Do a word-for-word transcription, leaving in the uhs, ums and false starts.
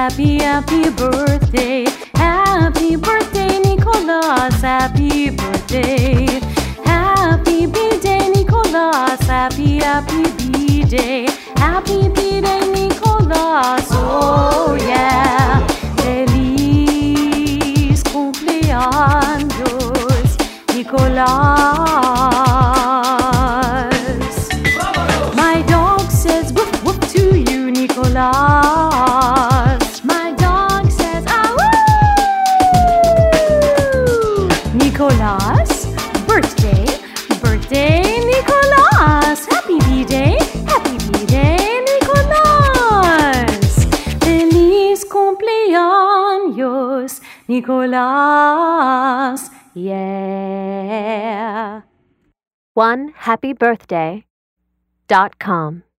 happy, happy birthday. Happy birthday, Nicholas, happy birthday. Happy B-Day, Nicholas, happy, happy B-Day. Happy B-Day, Nicholas, oh yeah. Feliz cumpleaños, Nicholas. My dog says woof woof to you, Nicholas. My dog says ah woo. Nicholas, birthday, birthday, Nicholas. Happy B-Day, happy B-Day, Nicholas. Feliz cumpleaños, Nicholas. Yeah. one happy birthday dot com